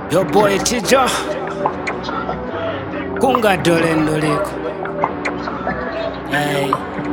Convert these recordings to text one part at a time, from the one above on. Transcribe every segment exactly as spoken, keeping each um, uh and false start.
Your boy Chijo Kunga dole ndoliko. Hey.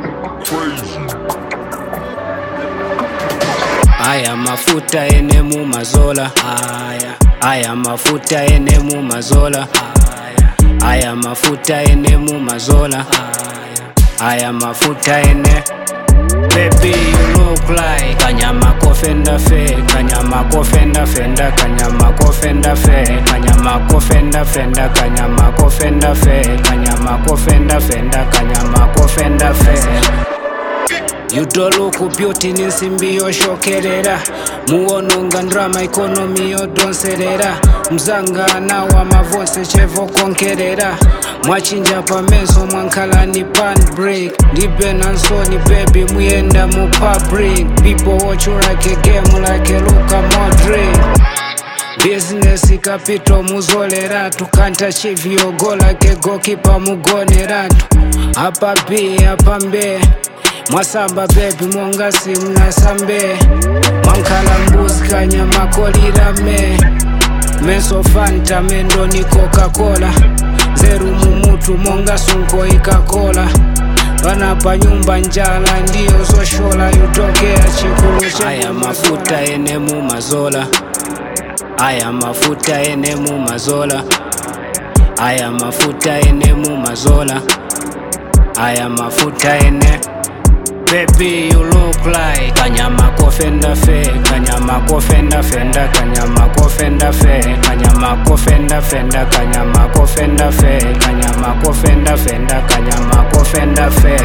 Aya mafuta ene mu mazola. Aya Aya mafuta ene mu mazola. Aya Aya mafuta ene mu mazola. Aya Aya mafuta ene. Baby, you look like Kanyama kofenda fe, Kanyama kofenda fenda, Kanyama kofenda fe, Kanyama kofenda fenda, Kanyama kofenda fe, Kanyama kofenda fenda, Kanyama kofenda fe. You don't look beauty nisimbi yoshokerera, muononga ndrama economy yodonserera, mzanga nawa mavose chevo konkerera, mwachinja pa meso mwankala ni pan break, nipe nansoni baby muyenda mu public, people watch you like a game like a Luka Modric. Business capital muzolera tu can't achieve your goal like a goalkeeper mugonera tu. Hapa B hapa mbe Mwasamba baby mwonga simna sambe, mwankala mbuzi kanyama kolira me, meso fanta mendo ni Coca-Cola, zeru mumutu mwonga sunko ikakola, wanapa nyumba njala ndiyo zoshola, yutokea chikulu cha. Aya mafuta ene mu mazola. Aya mafuta ene mu mazola. Aya mafuta ene mu mazola. Aya mafuta ene. Baby, you look like Kanyama kofenda fe, Kanyama kofenda fenda, Kanyama kofenda fe, Kanyama kofenda fenda, Kanyama kofenda fe, Kanyama kofenda fenda, Kanyama kofenda fe.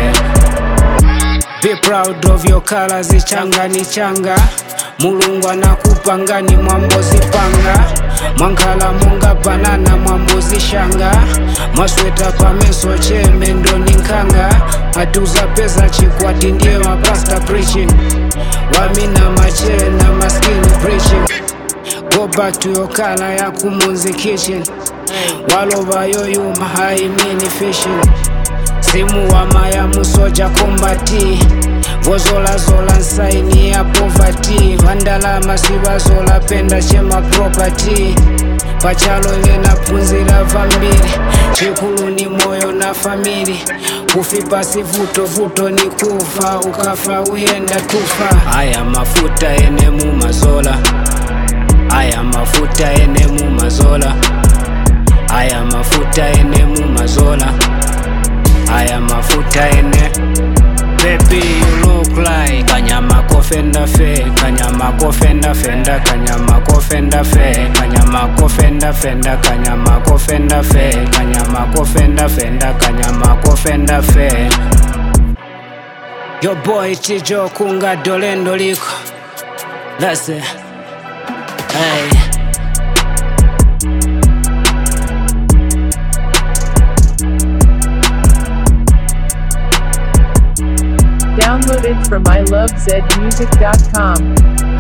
Be proud of your colors, changa ni changa, Mulungu anakupa ni mwambozi panga, mwankala munga banana mwambozi shanga, masweta pa meso cheme ndo ninkanga, atuza pesa chikwati ndiye mapasta preaching, wamina mache na maskini preaching. Go back to your color ya kumunzi kitchen, walova yoyuma haimini fishing, simu wa maya musoja kombati, vozola zola nsaini ya poverty, vandalama siva zola penda chema property, pachalo lena punzira vambiri, chikulu ni moyo na famili, kufipa si vuto vuto ni kufa, ukafa uyenda tufa. Aya mafuta ene mu mazola. Aya mafuta ene mu mazola. Aya mafuta ene mu mazola. Aya mafuta ene. Baby, you look like Kanyama kofenda fe, Kanyama kofenda fenda, Kanyama kofenda fe, Kanyama kofenda fenda, Kanyama kofenda fe, Kanyama kofenda fenda, Kanyama kofenda fe. Your boy Chijo Kunga dole ndoliko. That's it. Hey. Download it from I love zed music dot com.